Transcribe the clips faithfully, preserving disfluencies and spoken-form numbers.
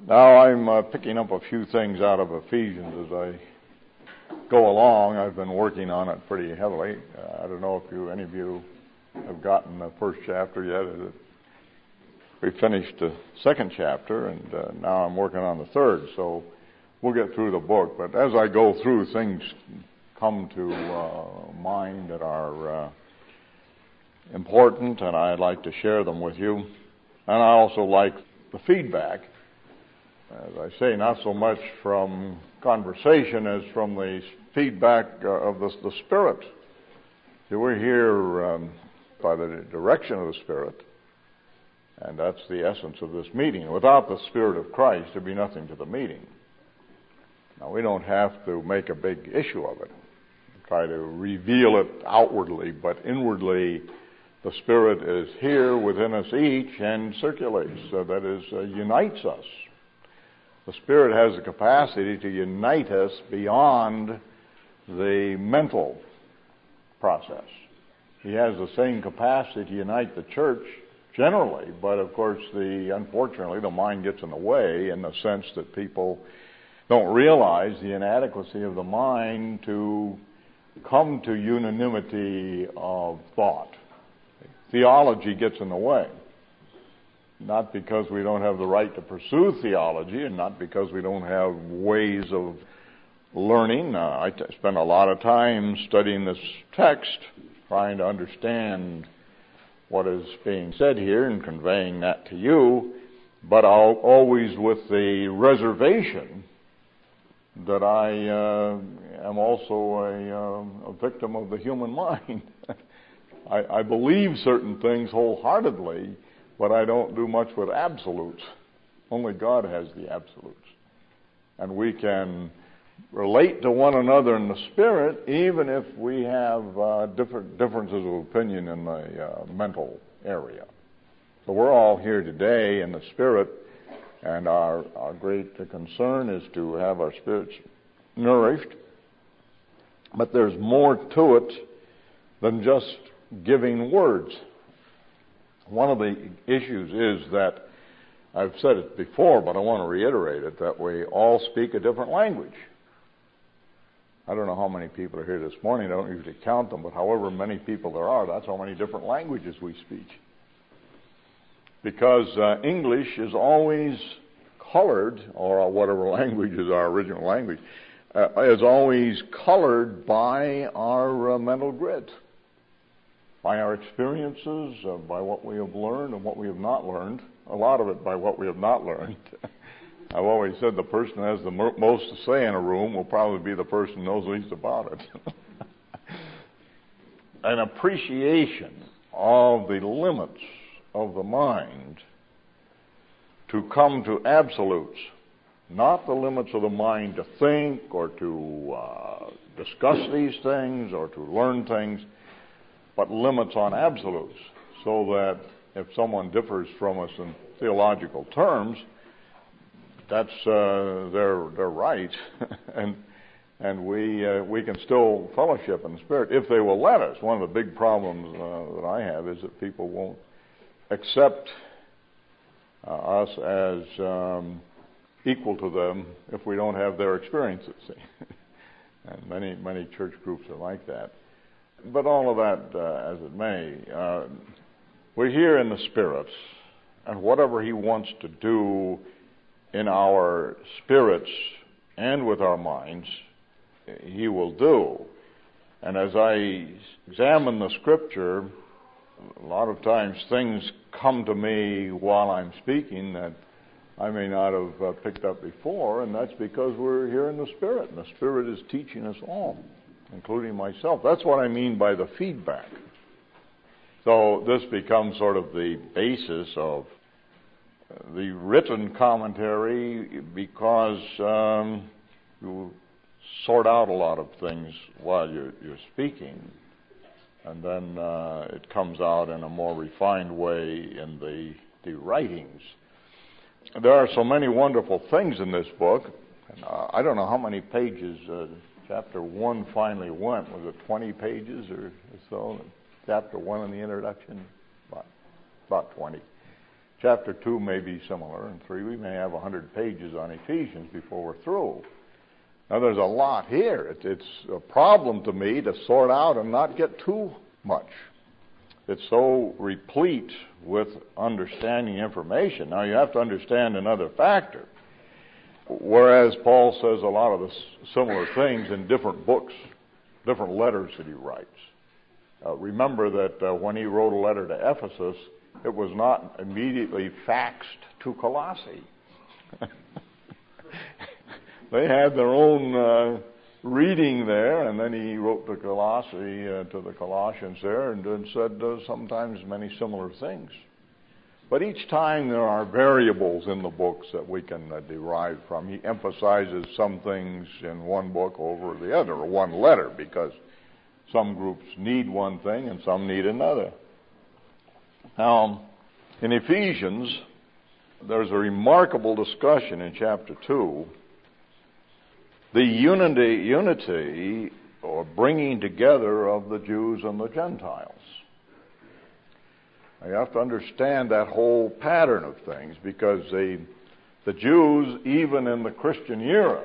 Now I'm uh, picking up a few things out of Ephesians as I go along. I've been working on it pretty heavily. Uh, I don't know if you, any of you have gotten the first chapter yet. We finished the second chapter, and uh, now I'm working on the third, so we'll get through the book. But as I go through, things come to uh, mind that are uh, important, and I'd like to share them with you. And I also like the feedback, as I say, not so much from conversation as from the feedback uh, of the, the Spirit. So we're here um, by the direction of the Spirit, and that's the essence of this meeting. Without the Spirit of Christ, there'd be nothing to the meeting. Now, we don't have to make a big issue of it, try to reveal it outwardly, but inwardly, the Spirit is here within us each and circulates, so that is, uh, unites us. The Spirit has the capacity to unite us beyond the mental process. He has the same capacity to unite the church generally, but of course, the unfortunately, the mind gets in the way in the sense that people don't realize the inadequacy of the mind to come to unanimity of thought. Theology gets in the way. Not because we don't have the right to pursue theology, and not because we don't have ways of learning. Uh, I t- spend a lot of time studying this text, trying to understand what is being said here and conveying that to you, but I'll always with the reservation that I uh, am also a, uh, a victim of the human mind. I, I believe certain things wholeheartedly, but I don't do much with absolutes. Only God has the absolutes. And we can relate to one another in the Spirit even if we have uh, different differences of opinion in the uh, mental area. So we're all here today in the Spirit, and our, our great concern is to have our spirits nourished. But there's more to it than just giving words. One of the issues is that, I've said it before, but I want to reiterate it, that we all speak a different language. I don't know how many people are here this morning. I don't usually count them, but however many people there are, that's how many different languages we speak. Because uh, English is always colored, or whatever language is our original language, uh, is always colored by our uh, mental grid. By our experiences, uh, by what we have learned and what we have not learned. A lot of it by what we have not learned. I've always said the person who has the mo- most to say in a room will probably be the person who knows least about it. An appreciation of the limits of the mind to come to absolutes. Not the limits of the mind to think or to uh, discuss these things or to learn things, but limits on absolutes, so that if someone differs from us in theological terms, that's uh, their their right, and and we uh, we can still fellowship in the Spirit if they will let us. One of the big problems uh, that I have is that people won't accept uh, us as um, equal to them if we don't have their experiences. And many many church groups are like that. But all of that, uh, as it may, uh, we're here in the Spirit, and whatever He wants to do in our spirits and with our minds, He will do. And as I examine the Scripture, a lot of times things come to me while I'm speaking that I may not have uh, picked up before, and that's because we're here in the Spirit, and the Spirit is teaching us all, including myself. That's what I mean by the feedback. So this becomes sort of the basis of the written commentary, because um, you sort out a lot of things while you're, you're speaking, and then uh, it comes out in a more refined way in the, the writings. There are so many wonderful things in this book. And, uh, I don't know how many pages uh, chapter one finally went. Was it twenty pages or so? Chapter one in the introduction? About, about twenty. Chapter two may be similar, and three, we may have one hundred pages on Ephesians before we're through. Now, there's a lot here. It, it's a problem to me to sort out and not get too much. It's so replete with understanding information. Now, you have to understand another factor. Whereas Paul says a lot of the similar things in different books, different letters that he writes. Uh, remember that uh, when he wrote a letter to Ephesus, it was not immediately faxed to Colossae. They had their own uh, reading there, and then he wrote to Colossae, uh, to the Colossians there, and, and said uh, sometimes many similar things. But each time there are variables in the books that we can uh, derive from. He emphasizes some things in one book over the other, or one letter, because some groups need one thing and some need another. Now, in Ephesians, there's a remarkable discussion in chapter two. The unity, unity or bringing together of the Jews and the Gentiles. Now, you have to understand that whole pattern of things, because the, the Jews, even in the Christian era,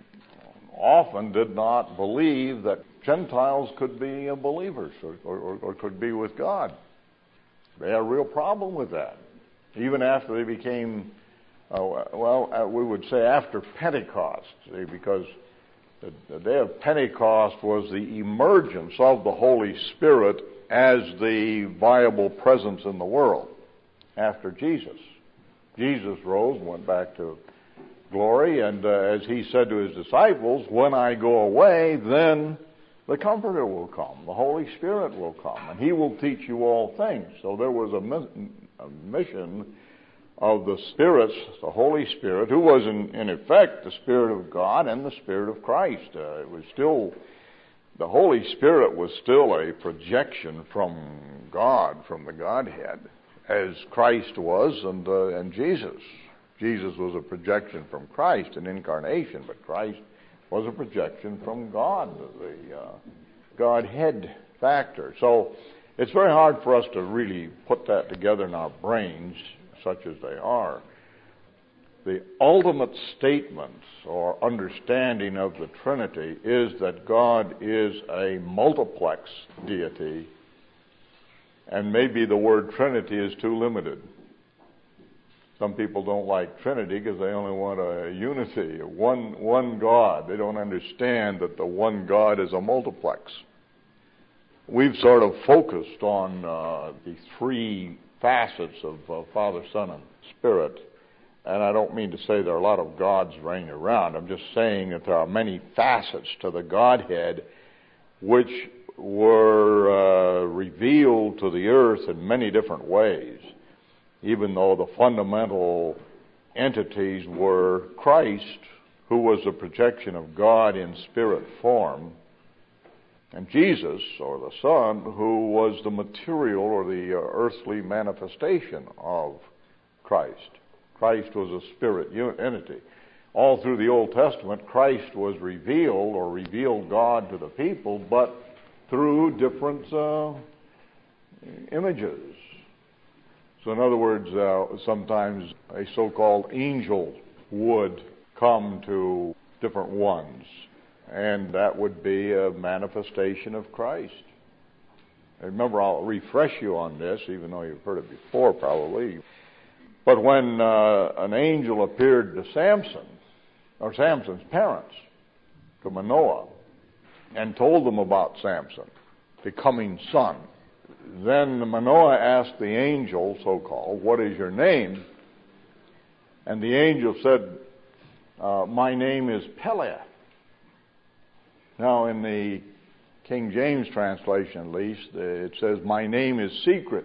often did not believe that Gentiles could be believers or, or, or could be with God. They had a real problem with that. Even after they became, uh, well, uh, we would say after Pentecost, see, because the, the day of Pentecost was the emergence of the Holy Spirit as the viable presence in the world after Jesus. Jesus rose and went back to glory, and uh, as he said to his disciples, when I go away, then the Comforter will come, the Holy Spirit will come, and he will teach you all things. So there was a, mi- a mission of the spirits, the Holy Spirit, who was in, in effect the Spirit of God and the Spirit of Christ. Uh, it was still, the Holy Spirit was still a projection from God, from the Godhead, as Christ was and, uh, and Jesus. Jesus was a projection from Christ, an incarnation, but Christ was a projection from God, the uh, Godhead factor. So it's very hard for us to really put that together in our brains, such as they are. The ultimate statement or understanding of the Trinity is that God is a multiplex deity, and maybe the word Trinity is too limited. Some people don't like Trinity because they only want a unity, a one, one God. They don't understand that the one God is a multiplex. We've sort of focused on uh, the three facets of uh, Father, Son, and Spirit. And I don't mean to say there are a lot of gods reigning around. I'm just saying that there are many facets to the Godhead which were uh, revealed to the earth in many different ways, even though the fundamental entities were Christ, who was a projection of God in spirit form, and Jesus, or the Son, who was the material or the uh, earthly manifestation of Christ. Christ was a spirit entity. All through the Old Testament, Christ was revealed or revealed God to the people, but through different uh, images. So in other words, uh, sometimes a so-called angel would come to different ones, and that would be a manifestation of Christ. And remember, I'll refresh you on this, even though you've heard it before probably. But when uh, an angel appeared to Samson, or Samson's parents, to Manoah, and told them about Samson, the coming son, then Manoah asked the angel, so-called, what is your name? And the angel said, uh, my name is Pele. Now, in the King James translation, at least, it says, my name is secret.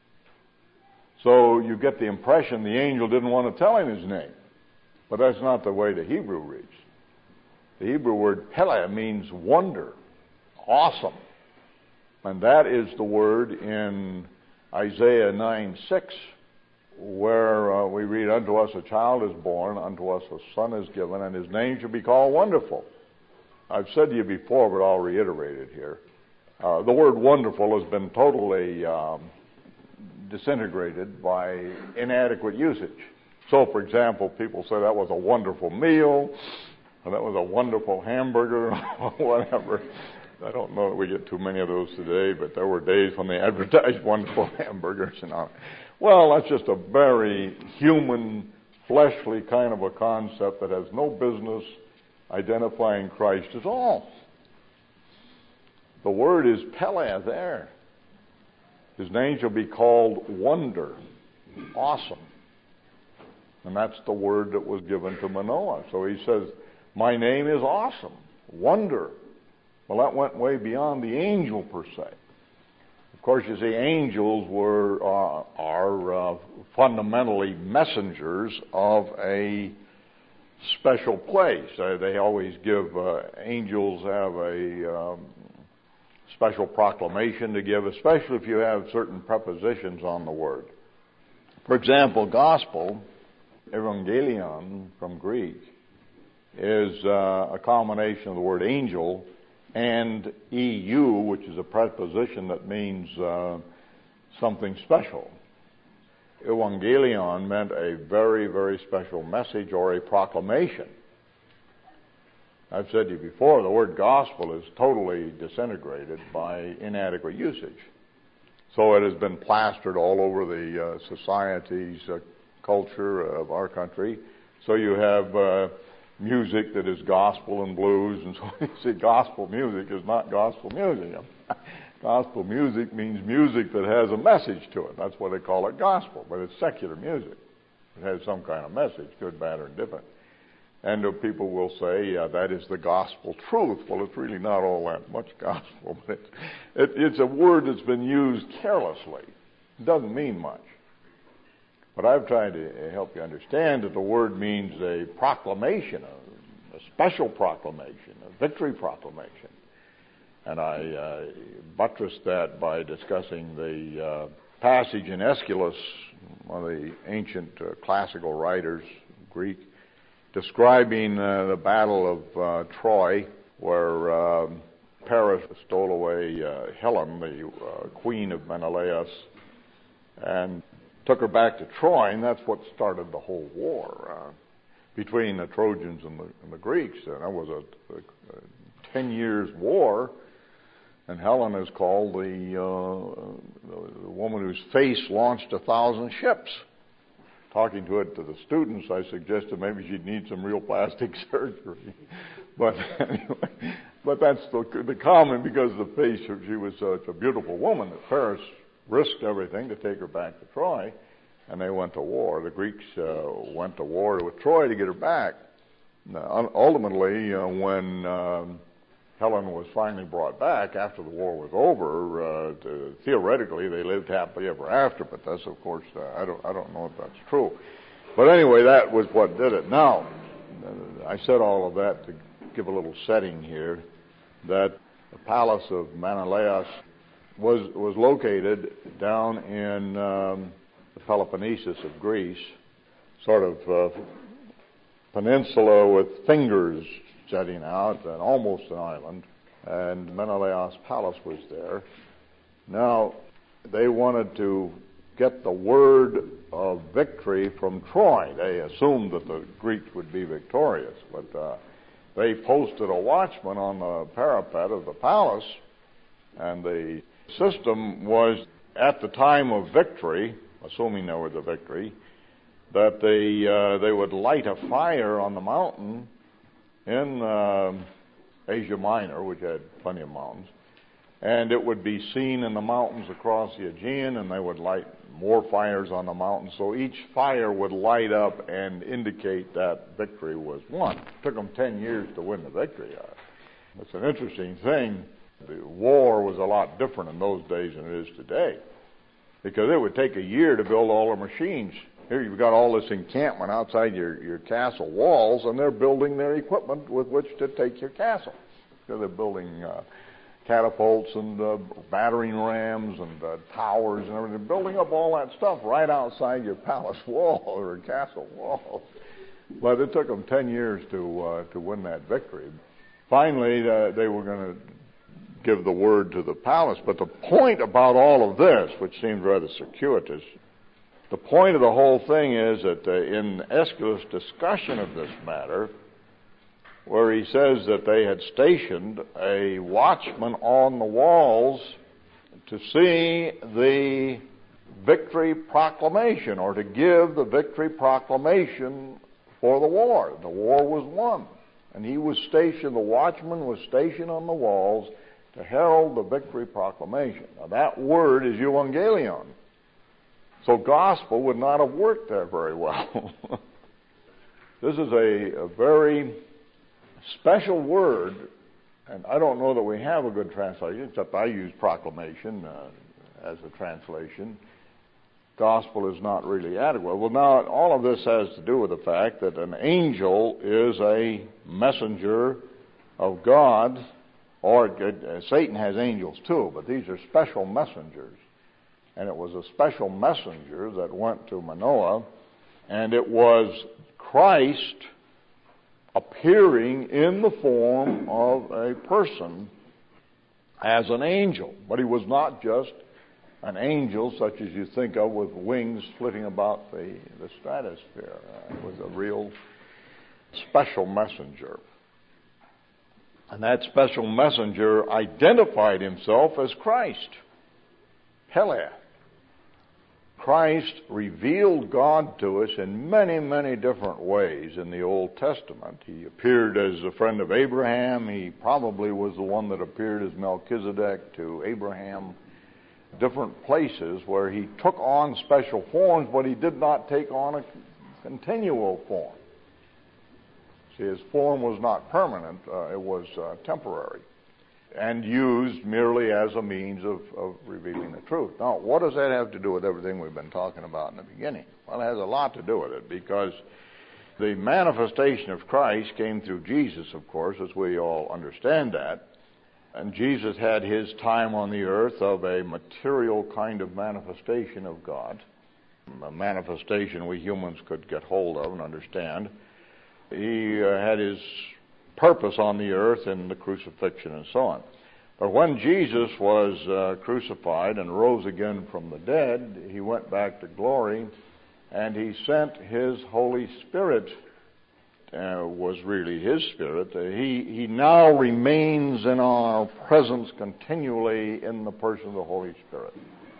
So you get the impression the angel didn't want to tell him his name. But that's not the way the Hebrew reads. The Hebrew word Pele means wonder, awesome. And that is the word in Isaiah nine six, where uh, we read, unto us a child is born, unto us a son is given, and his name shall be called Wonderful. I've said to you before, but I'll reiterate it here. Uh, the word wonderful has been totally um, disintegrated by inadequate usage. So, for example, people say that was a wonderful meal, or that was a wonderful hamburger, or whatever. I don't know that we get too many of those today, but there were days when they advertised wonderful hamburgers and all. Well, that's just a very human, fleshly kind of a concept that has no business identifying Christ at all. The word is Pele there. His name shall be called Wonder, awesome. And that's the word that was given to Manoah. So he says, my name is awesome, wonder. Well, that went way beyond the angel per se. Of course, you see, angels were uh, are uh, fundamentally messengers of a special place. Uh, they always give, uh, angels have a um, special proclamation to give, especially if you have certain prepositions on the word. For example, gospel, evangelion from Greek, is uh, a combination of the word angel and E U, which is a preposition that means uh, something special. Evangelion meant a very, very special message or a proclamation. I've said to you before, the word gospel is totally disintegrated by inadequate usage. So it has been plastered all over the uh, society's uh, culture of our country. So you have uh, music that is gospel and blues, and so you see, gospel music is not gospel music. Gospel music means music that has a message to it. That's why they call it gospel, but it's secular music. It has some kind of message, good, bad, or indifferent. And uh, people will say, uh, that is the gospel truth. Well, it's really not all that much gospel, but it, it, it's a word that's been used carelessly. It doesn't mean much. But I've tried to help you understand that the word means a proclamation, a, a special proclamation, a victory proclamation. And I uh, buttressed that by discussing the uh, passage in Aeschylus, one of the ancient uh, classical writers, Greek, describing uh, the Battle of uh, Troy, where uh, Paris stole away uh, Helen, the uh, queen of Menelaus, and took her back to Troy, and that's what started the whole war uh, between the Trojans and the, and the Greeks. And that was a, a, a ten years war, and Helen is called the, uh, the, the woman whose face launched a thousand ships. Talking to it to the students, I suggested maybe she'd need some real plastic surgery. But anyway, but that's the, the common, because the face, she was such a beautiful woman that Paris risked everything to take her back to Troy, and they went to war. The Greeks uh, went to war with Troy to get her back. Now, ultimately, uh, when um, Helen was finally brought back after the war was over, uh, to, theoretically they lived happily ever after, but that's, of course, uh, I don't I don't know if that's true. But anyway, that was what did it. Now, I said all of that to give a little setting here, that the palace of Menelaus was was located down in um, the Peloponnesus of Greece, sort of uh, peninsula with fingers jutting out, and almost an island, and Menelaus' palace was there. Now, they wanted to get the word of victory from Troy. They assumed that the Greeks would be victorious, but uh, they posted a watchman on the parapet of the palace, and the system was, at the time of victory, assuming there was a victory, that they uh, they would light a fire on the mountain in uh, Asia Minor, which had plenty of mountains, and it would be seen in the mountains across the Aegean, and they would light more fires on the mountains, so each fire would light up and indicate that victory was won. It took them ten years to win the victory. Uh, it's an interesting thing. The war was a lot different in those days than it is today, because it would take a year to build all the machines. Here you've got all this encampment outside your, your castle walls, and they're building their equipment with which to take your castle. So they're building uh, catapults and uh, battering rams and uh, towers and everything. They're building up all that stuff right outside your palace wall or castle wall. But it took them ten years to uh, to win that victory. Finally, uh, they were going to give the word to the palace. But the point about all of this, which seems rather circuitous, the point of the whole thing is that uh, in Aeschylus' discussion of this matter, where he says that they had stationed a watchman on the walls to see the victory proclamation, or to give the victory proclamation for the war. The war was won. And he was stationed, the watchman was stationed on the walls to herald the victory proclamation. Now that word is euangelion. So gospel would not have worked there very well. This is a, a very special word, and I don't know that we have a good translation, except I use proclamation uh, as a translation. Gospel is not really adequate. Well, now, all of this has to do with the fact that an angel is a messenger of God, or uh, Satan has angels too, but these are special messengers. And it was a special messenger that went to Manoah, and it was Christ appearing in the form of a person as an angel. But he was not just an angel such as you think of with wings flitting about the, the stratosphere. Uh, it was a real special messenger. And that special messenger identified himself as Christ. Hele. Christ revealed God to us in many, many different ways in the Old Testament. He appeared as a friend of Abraham. He probably was the one that appeared as Melchizedek to Abraham. Different places where he took on special forms, but he did not take on a continual form. See, his form was not permanent. Uh, it was uh, temporary, and used merely as a means of, of revealing the truth. Now, what does that have to do with everything we've been talking about in the beginning? Well, it has a lot to do with it, because the manifestation of Christ came through Jesus, of course, as we all understand that. And Jesus had his time on the earth of a material kind of manifestation of God, a manifestation we humans could get hold of and understand. He uh, had his purpose on the earth in the crucifixion and so on. But when Jesus was uh, crucified and rose again from the dead, he went back to glory, and he sent his Holy Spirit, uh, was really his Spirit. Uh, he, he now remains in our presence continually in the person of the Holy Spirit.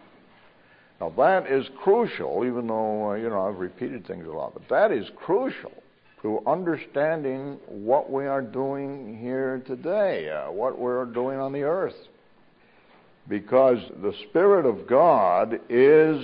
Now that is crucial, even though, uh, you know, I've repeated things a lot, but that is crucial to understanding what we are doing here today, uh, what we're doing on the earth. Because the Spirit of God is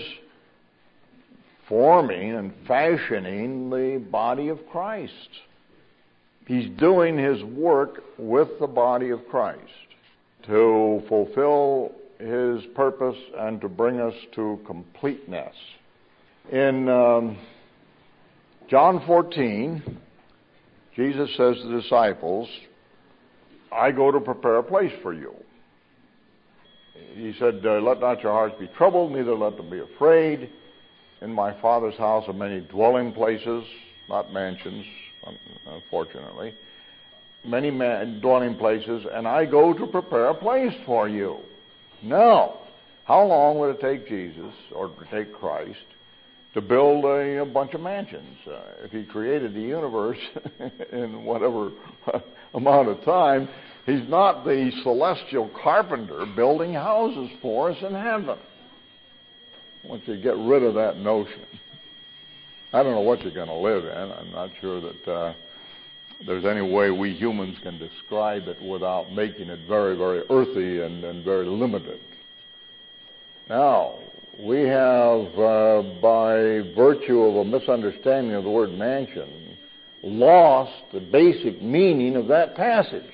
forming and fashioning the body of Christ. He's doing his work with the body of Christ to fulfill his purpose and to bring us to completeness. In um, John fourteen, Jesus says to the disciples, I go to prepare a place for you. He said, uh, let not your hearts be troubled, neither let them be afraid. In my Father's house are many dwelling places, not mansions, unfortunately. Many man- dwelling places, and I go to prepare a place for you. Now, how long would it take Jesus, or to take Christ, to build a, a bunch of mansions? Uh, if he created the universe in whatever amount of time, he's not the celestial carpenter building houses for us in heaven. Once you get rid of that notion, I don't know what you're going to live in. I'm not sure that uh, there's any way we humans can describe it without making it very, very earthy and, and very limited. Now, we have, uh, by virtue of a misunderstanding of the word mansion, lost the basic meaning of that passage.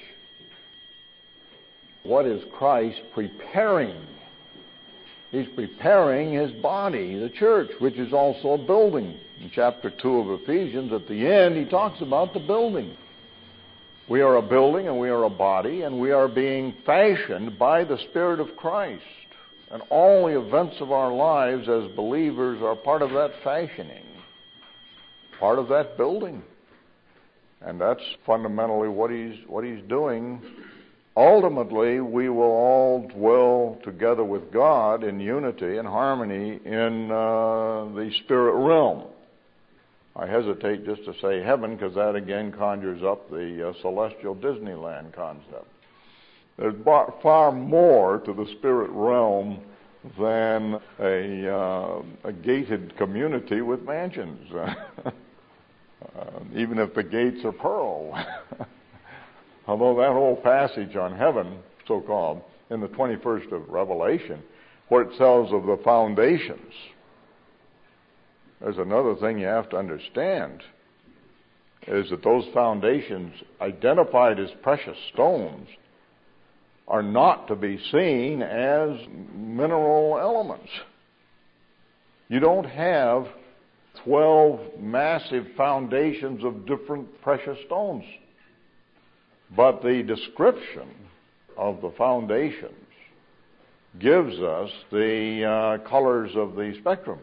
What is Christ preparing? He's preparing his body, the church, which is also a building. In chapter two of Ephesians, at the end, he talks about the building. We are a building and we are a body, and we are being fashioned by the Spirit of Christ. And all the events of our lives as believers are part of that fashioning, part of that building. And that's fundamentally what he's what he's doing ultimately we will all dwell together with God in unity and harmony in uh, the spirit realm. I hesitate just to say heaven, because that again conjures up the uh, celestial Disneyland concept. There's far more to the spirit realm than a, uh, a gated community with mansions, uh, even if the gates are pearl. Although that whole passage on heaven, so-called, in the twenty-first of Revelation, where it tells of the foundations, there's another thing you have to understand, is that those foundations identified as precious stones are not to be seen as mineral elements. You don't have twelve massive foundations of different precious stones. But the description of the foundations gives us the uh, colors of the spectrum.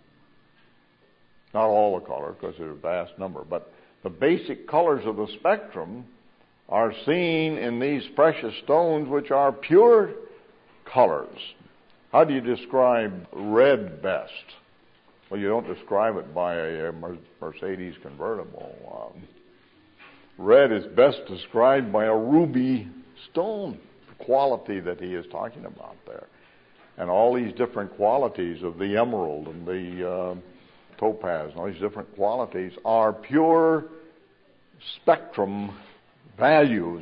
Not all the colors, because there's a vast number, but the basic colors of the spectrum are seen in these precious stones, which are pure colors. How do you describe red best? Well, you don't describe it by a Mercedes convertible. Um, red is best described by a ruby stone, the quality that he is talking about there. And all these different qualities of the emerald and the uh, topaz and all these different qualities are pure spectrum values,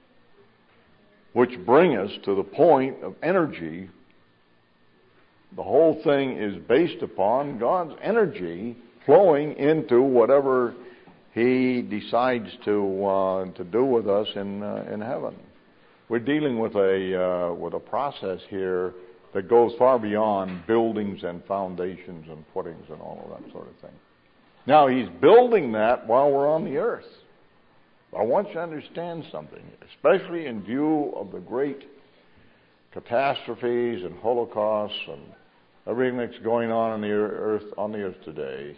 which bring us to the point of energy. The whole thing is based upon God's energy flowing into whatever He decides to uh, to do with us in uh, in heaven. We're dealing with a uh, with a process here that goes far beyond buildings and foundations and footings and all of that sort of thing. Now He's building that while we're on the earth. I want you to understand something, especially in view of the great catastrophes and holocausts and everything that's going on on the earth on the earth today.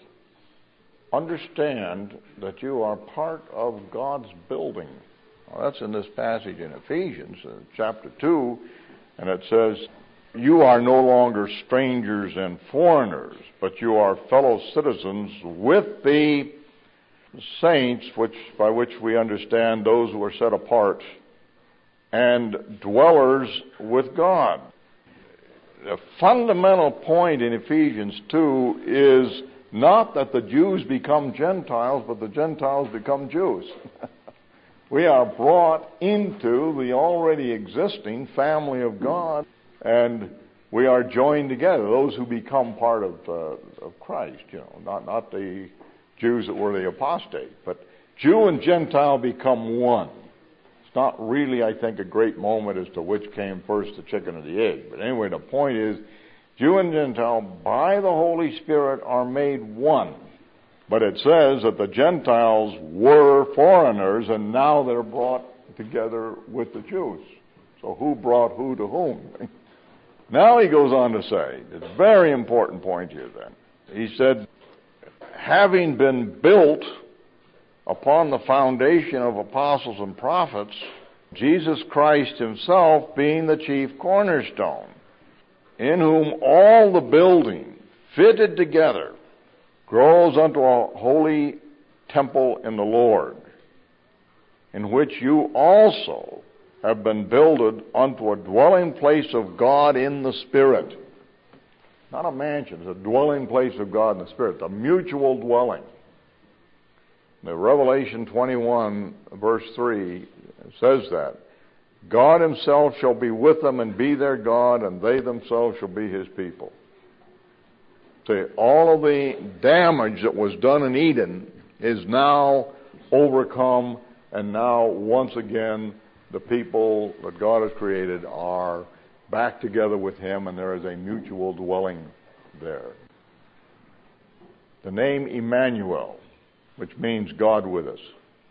Understand that you are part of God's building. Well, that's in this passage in Ephesians, uh, chapter two, and it says, "You are no longer strangers and foreigners, but you are fellow citizens with the saints, which by which we understand those who are set apart, and dwellers with God." The fundamental point in Ephesians two is not that the Jews become Gentiles, but the Gentiles become Jews. We are brought into the already existing family of God, and we are joined together, those who become part of uh, of Christ, you know, not not the Jews that were the apostate, but Jew and Gentile become one. It's not really, I think, a great moment as to which came first, the chicken or the egg. But anyway, the point is, Jew and Gentile, by the Holy Spirit, are made one. But it says that the Gentiles were foreigners, and now they're brought together with the Jews. So who brought who to whom? Now he goes on to say, it's a very important point here then. He said, having been built upon the foundation of apostles and prophets, Jesus Christ himself being the chief cornerstone, in whom all the building fitted together grows unto a holy temple in the Lord, in which you also have been builded unto a dwelling place of God in the Spirit. Not a mansion, it's a dwelling place of God in the Spirit, a mutual dwelling. The Revelation twenty-one, verse three, says that. God himself shall be with them and be their God, and they themselves shall be his people. See, all of the damage that was done in Eden is now overcome, and now once again the people that God has created are back together with him, and there is a mutual dwelling there. The name Emmanuel, which means God with us.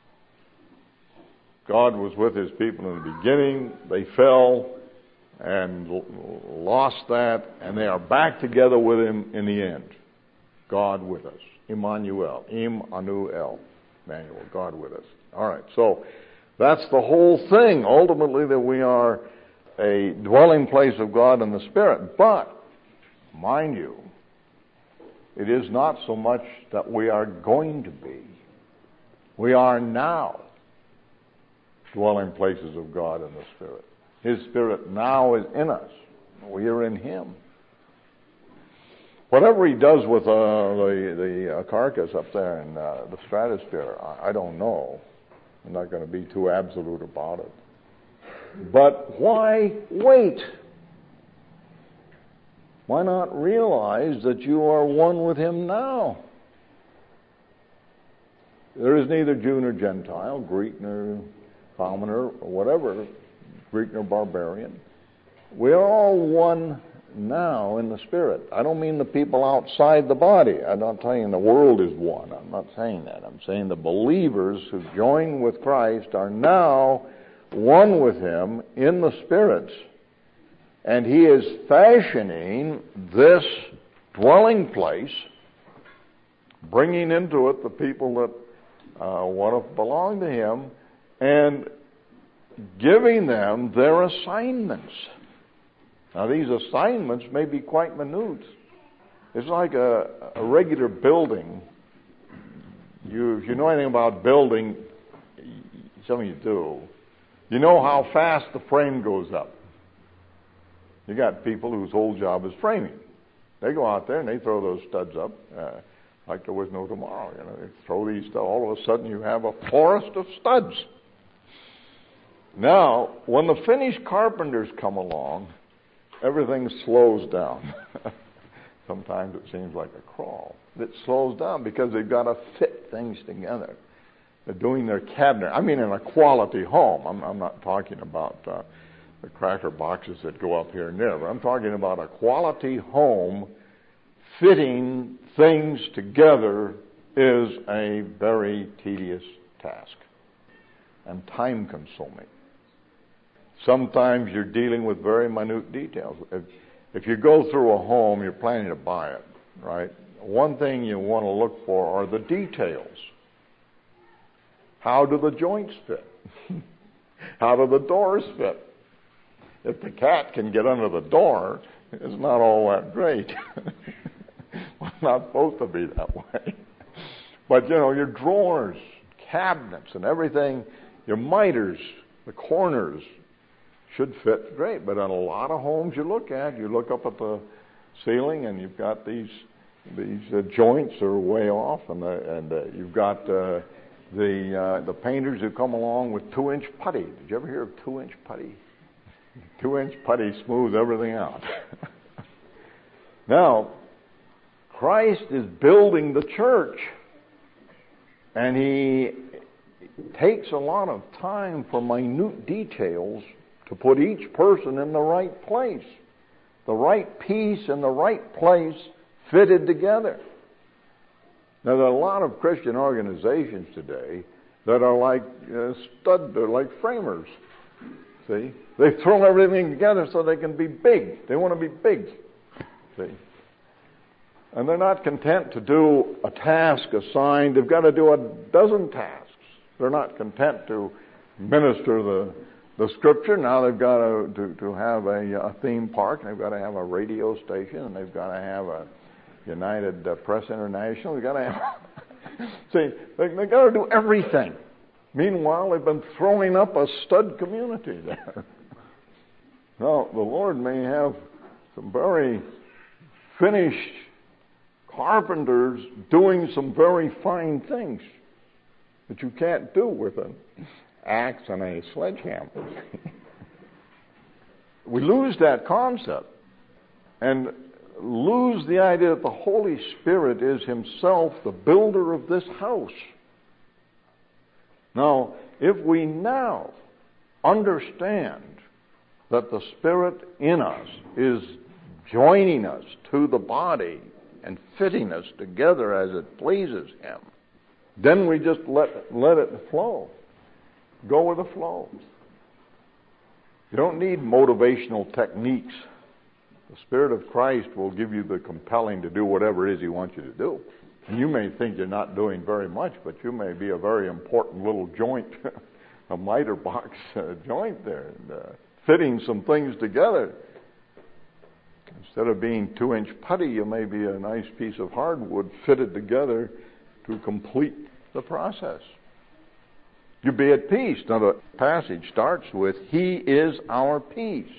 God was with his people in the beginning. They fell and l- lost that, and they are back together with him in the end. God with us. Emmanuel. Im Anu El. Emmanuel. God with us. All right. So That's the whole thing, ultimately, that we are a dwelling place of God in the Spirit. But, mind you, it is not so much that we are going to be. We are now dwelling places of God in the Spirit. His Spirit now is in us. We are in Him. Whatever He does with uh, the, the uh, carcass up there in uh, the stratosphere, I, I don't know. I'm not going to be too absolute about it. But why wait? Why not realize that you are one with Him now? There is neither Jew nor Gentile, Greek nor commoner, or whatever, Greek nor barbarian. We are all one now in the Spirit. I don't mean the people outside the body. I'm not saying the world is one. I'm not saying that. I'm saying the believers who join with Christ are now one with Him in the spirits. And He is fashioning this dwelling place, bringing into it the people that uh, want to belong to Him, and giving them their assignments. Now, these assignments may be quite minute. It's like a, a regular building. You, if you know anything about building, some of you do, you know how fast the frame goes up. You got people whose whole job is framing. They go out there and they throw those studs up uh, like there was no tomorrow. You know, they throw these studs. All of a sudden, you have a forest of studs. Now, when the finished carpenters come along, everything slows down. Sometimes it seems like a crawl. It slows down because they've got to fit things together. They're doing their cabinet. I mean, in a quality home. I'm, I'm not talking about uh, the cracker boxes that go up here and there. But I'm talking about a quality home. Fitting things together is a very tedious task and time-consuming. Sometimes you're dealing with very minute details. If, if you go through a home, you're planning to buy it, right? One thing you want to look for are the details. How do the joints fit? How do the doors fit? If the cat can get under the door, it's not all that great. Well, it's not supposed to be that way. But, you know, your drawers, cabinets, and everything, your miters, the corners, should fit great. But in a lot of homes you look at, you look up at the ceiling and you've got these these uh, joints are way off, and the, and uh, you've got uh, the uh, the painters who come along with two-inch putty. Did you ever hear of two-inch putty? Two-inch putty smooths everything out. Now, Christ is building the church, and He takes a lot of time for minute details to put each person in the right place. The right piece in the right place fitted together. Now, there are a lot of Christian organizations today that are like uh, stud, they're like framers. See? They throw everything together so they can be big. They want to be big. See? And they're not content to do a task assigned. They've got to do a dozen tasks. They're not content to minister the The Scripture. Now they've got to, to, to have a, a theme park, and they've got to have a radio station, and they've got to have a United uh, Press International. They've got to have... See, they, they've got to do everything. Meanwhile, they've been throwing up a stud community there. Now, the Lord may have some very finished carpenters doing some very fine things that you can't do with an axe and a sledgehammer. We lose that concept and lose the idea that the Holy Spirit is Himself the builder of this house. Now, if we now understand that the Spirit in us is joining us to the body and fitting us together as it pleases Him, then we just let, let it flow. Go with the flow. You don't need motivational techniques. The Spirit of Christ will give you the compelling to do whatever it is He wants you to do. And you may think you're not doing very much, but you may be a very important little joint a miter box uh, joint there, and, uh, fitting some things together. Instead of being two-inch putty, you may be a nice piece of hardwood fitted together to complete the process. You be at peace. Now the passage starts with, He is our peace.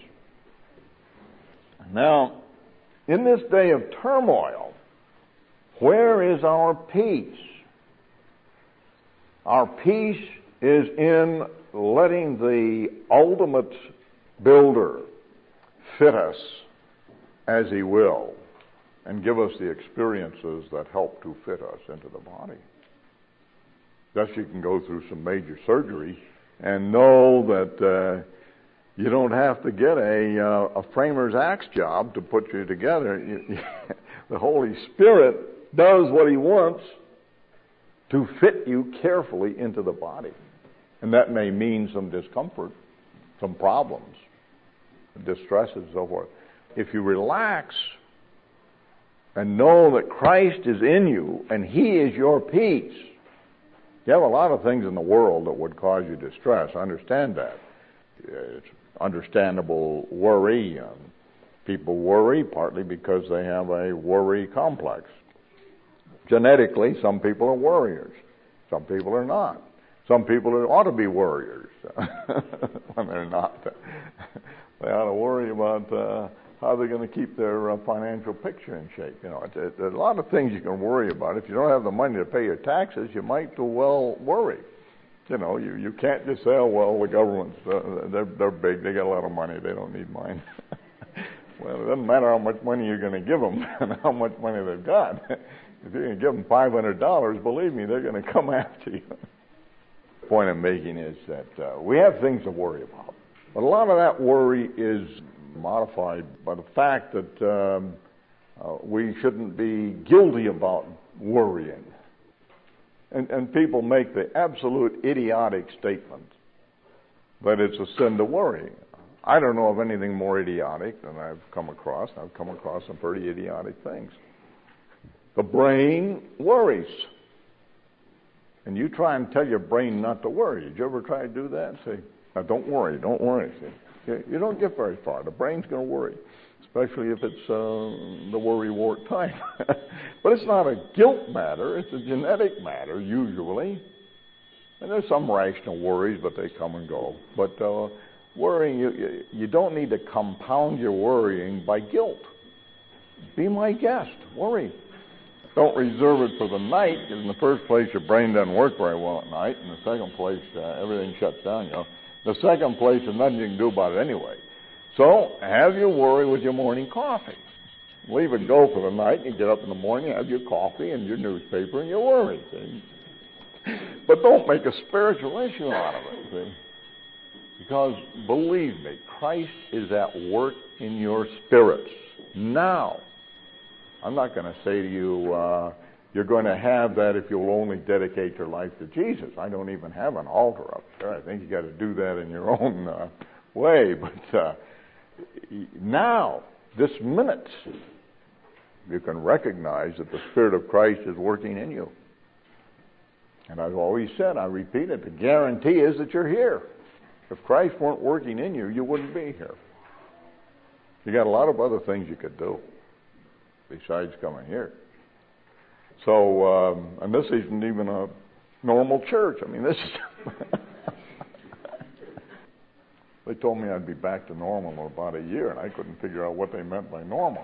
Now, in this day of turmoil, where is our peace? Our peace is in letting the ultimate builder fit us as He will and give us the experiences that help to fit us into the body. Thus you can go through some major surgery and know that uh, you don't have to get a, uh, a framer's axe job to put you together. You, you, the Holy Spirit does what He wants to fit you carefully into the body. And that may mean some discomfort, some problems, distresses, and so forth. If you relax and know that Christ is in you and He is your peace, you have a lot of things in the world that would cause you distress. Understand that. It's understandable worry. Um, people worry partly because they have a worry complex. Genetically, some people are worriers. Some people are not. Some people ought to be worriers when they're not. They ought to worry about uh, how they're going to keep their uh, financial picture in shape. You know, it's, it, there's a lot of things you can worry about. If you don't have the money to pay your taxes, you might well worry. You know, you, you can't just say, oh, well, the government's, uh, they're, they're big, they got a lot of money, they don't need mine. Well, it doesn't matter how much money you're going to give them and how much money they've got. If you're going to give them five hundred dollars, believe me, they're going to come after you. The point I'm making is that uh, we have things to worry about. But a lot of that worry is modified by the fact that um, uh, we shouldn't be guilty about worrying. And, and people make the absolute idiotic statement that it's a sin to worry. I don't know of anything more idiotic than I've come across. I've come across some pretty idiotic things. The brain worries. And you try and tell your brain not to worry. Did you ever try to do that? Say, now, don't worry, don't worry. See, you don't get very far. The brain's going to worry, especially if it's uh, the worry-wart time. But it's not a guilt matter. It's a genetic matter, usually. And there's some rational worries, but they come and go. But uh, worrying, you, you, you don't need to compound your worrying by guilt. Be my guest. Worry. Don't reserve it for the night, because in the first place, your brain doesn't work very well at night. In the second place, uh, everything shuts down, you know. The second place, there's nothing you can do about it anyway. So, have your worry with your morning coffee. Leave it go for the night, you get up in the morning, have your coffee and your newspaper and your worry, see? But don't make a spiritual issue out of it, see? Because, believe me, Christ is at work in your spirits now. I'm not going to say to you, uh, you're going to have that if you'll only dedicate your life to Jesus. I don't even have an altar up there. I think you got to do that in your own uh, way. But uh, now, this minute, you can recognize that the Spirit of Christ is working in you. And I've always said, I repeat it, the guarantee is that you're here. If Christ weren't working in you, you wouldn't be here. You got a lot of other things you could do besides coming here. So, um, and this isn't even a normal church. I mean, this is... They told me I'd be back to normal in about a year, and I couldn't figure out what they meant by normal.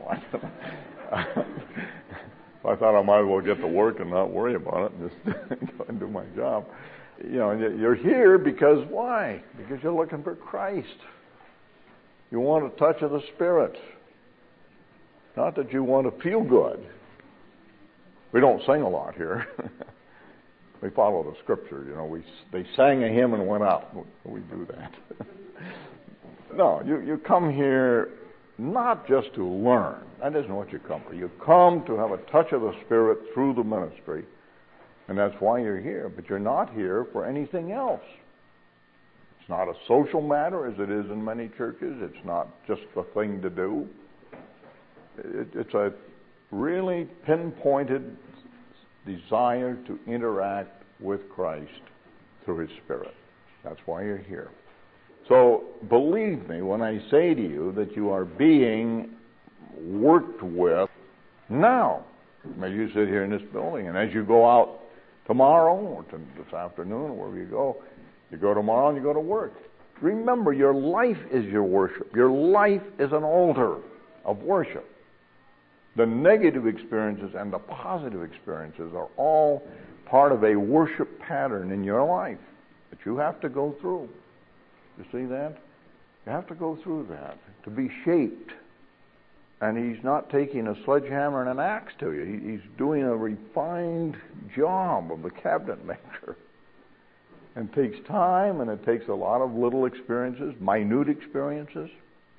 I thought I might as well get to work and not worry about it and just go and do my job. You know, you're here because why? Because you're looking for Christ. You want a touch of the Spirit. Not that you want to feel good. We don't sing a lot here. We follow the Scripture. You know, we they sang a hymn and went out. We do that. No, you, you come here not just to learn. That isn't what you come for. You come to have a touch of the Spirit through the ministry, and that's why you're here. But you're not here for anything else. It's not a social matter as it is in many churches. It's not just a thing to do. It, it's a really pinpointed desire to interact with Christ through His Spirit. That's why you're here. So believe me when I say to you that you are being worked with now. As you sit here in this building, and as you go out tomorrow or to this afternoon or wherever you go, you go tomorrow and you go to work. Remember, your life is your worship. Your life is an altar of worship. The negative experiences and the positive experiences are all part of a worship pattern in your life that you have to go through. You see that? You have to go through that to be shaped. And he's not taking a sledgehammer and an axe to you. He, he's doing a refined job of the cabinet maker. And it takes time, and it takes a lot of little experiences, minute experiences.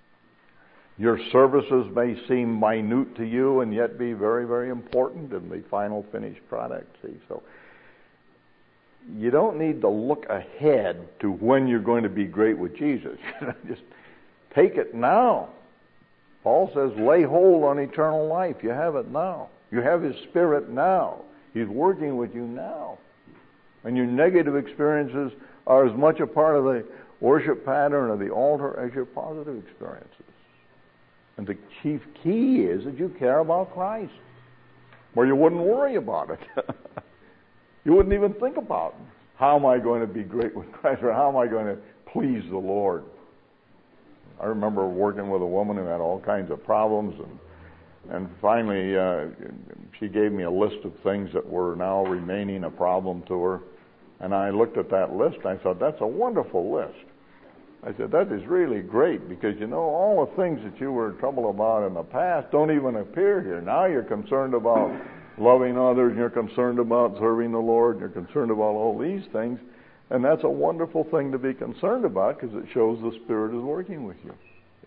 Your services may seem minute to you and yet be very, very important in the final finished product. See, so you don't need to look ahead to when you're going to be great with Jesus. Just take it now. Paul says, lay hold on eternal life. You have it now. You have His Spirit now. He's working with you now. And your negative experiences are as much a part of the worship pattern of the altar as your positive experiences. And the chief key is that you care about Christ, where you wouldn't worry about it. You wouldn't even think about, how am I going to be great with Christ, or how am I going to please the Lord? I remember working with a woman who had all kinds of problems, and and finally uh, she gave me a list of things that were now remaining a problem to her. And I looked at that list, and I thought, that's a wonderful list. I said, that is really great, because, you know, all the things that you were troubled about in the past don't even appear here. Now you're concerned about loving others, and you're concerned about serving the Lord, and you're concerned about all these things. And that's a wonderful thing to be concerned about, because it shows the Spirit is working with you.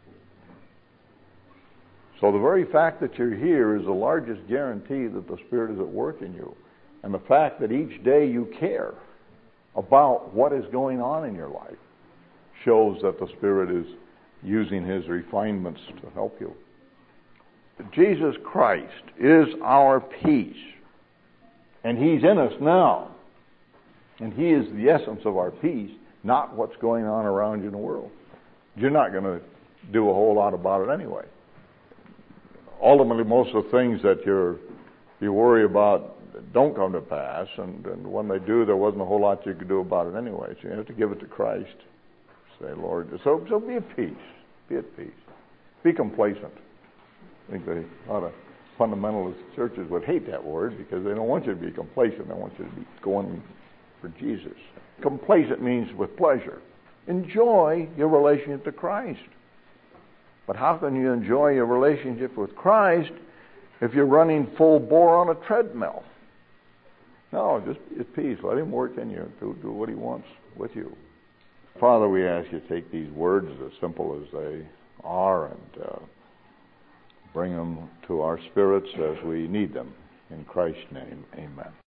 So the very fact that you're here is the largest guarantee that the Spirit is at work in you. And the fact that each day you care about what is going on in your life shows that the Spirit is using His refinements to help you. Jesus Christ is our peace, and He's in us now. And He is the essence of our peace, not what's going on around you in the world. You're not going to do a whole lot about it anyway. Ultimately, most of the things that you're you worry about don't come to pass, and, and when they do, there wasn't a whole lot you could do about it anyway. So you have to give it to Christ. Say, Lord, so so be at peace. Be at peace. Be complacent. I think they, a lot of fundamentalist churches would hate that word, because they don't want you to be complacent. They want you to be going for Jesus. Complacent means with pleasure. Enjoy your relationship to Christ. But how can you enjoy your relationship with Christ if you're running full bore on a treadmill? No, just be at peace. Let Him work in you to do what He wants with you. Father, we ask You to take these words, as simple as they are, and uh, bring them to our spirits as we need them. In Christ's name, amen.